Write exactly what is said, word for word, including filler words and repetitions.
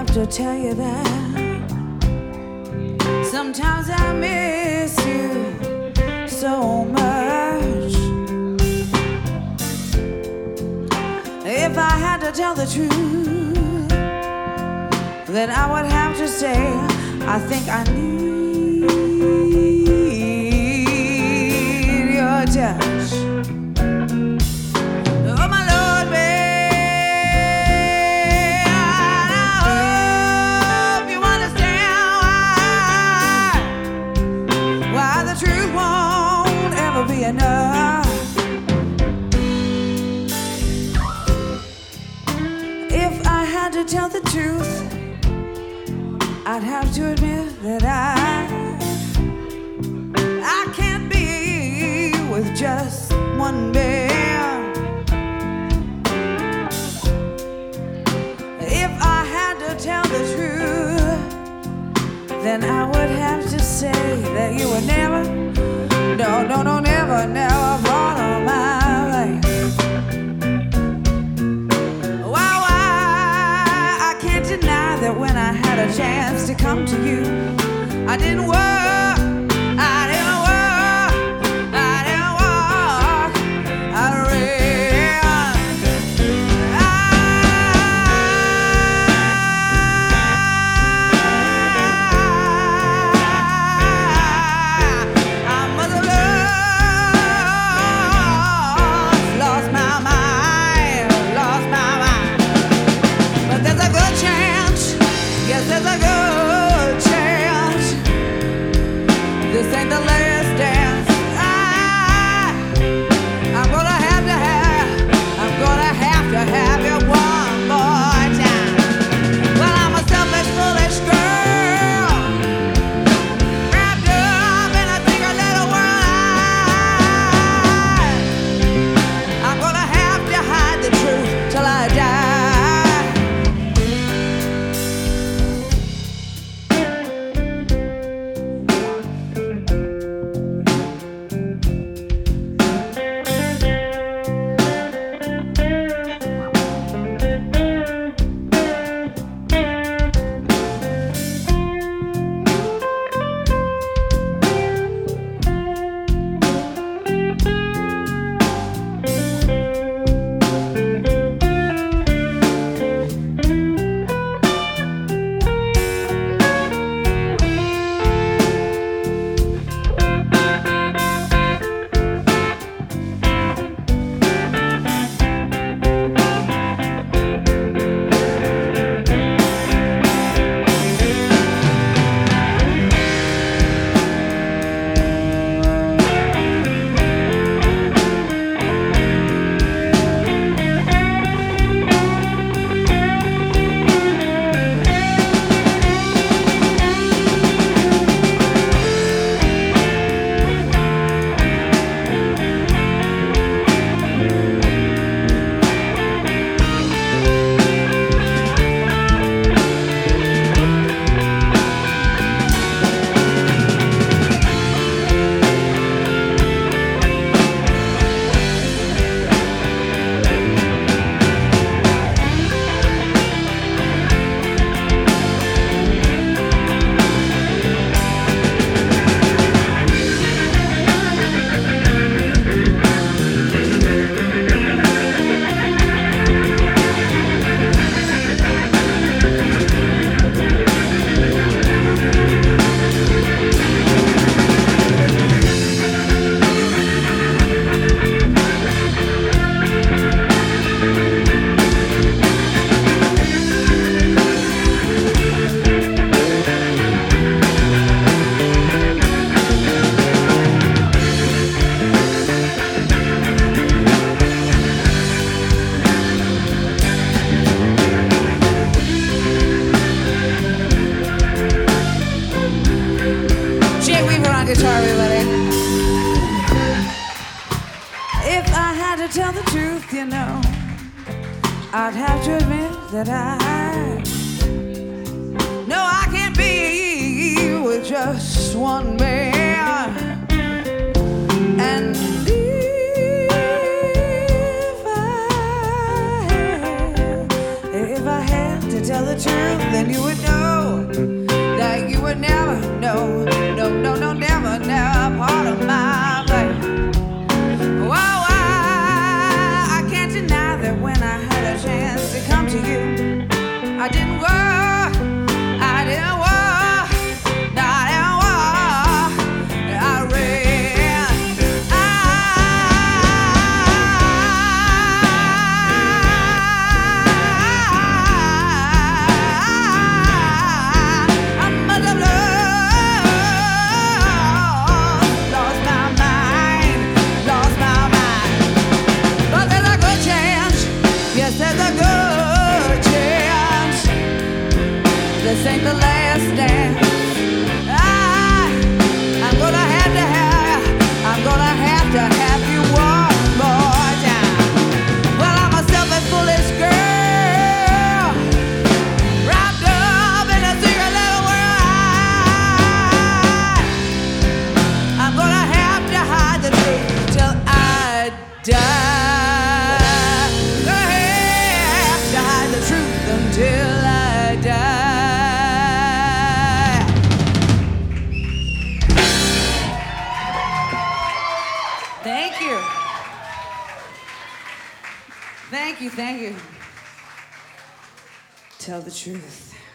to tell you that sometimes I miss you so much. If I had to tell the truth, then I would have to say I think I need your touch. Enough. If I had to tell the truth, I'd have to admit that I I can't be with just one man. If I had to tell the truth, then I would have to say that you were never No, no, no, never, never brought on my way. Why, why, I can't deny that when I had a chance to come to you, I didn't work, I didn't work, I didn't walk, I ran. There's a good chance this ain't the last dance. I, I'm gonna have to have, I'm gonna have to have you one more time. Well, I'm a selfish, foolish girl, wrapped up in a secret little world. I'm gonna have to hide the truth till I die. Guitar, everybody. If I had to tell the truth, you know, I'd have to admit that I no, I can't be with just one man. And if I had, if I had to to tell the truth, then you would know that you would never know, no, no, no, never, never part of my life. Wow, I, I can't deny that when I had a chance to come to you, I didn't work, I didn't work. This ain't the last dance. I, I'm gonna have to have, I'm gonna have to have you one more time. Well, I'm a selfish, foolish girl, wrapped up in a secret little world. I, I'm gonna have to hide the truth till I die. I'm gonna have to hide the truth until I die. Thank you. Thank you, thank you. Tell the truth.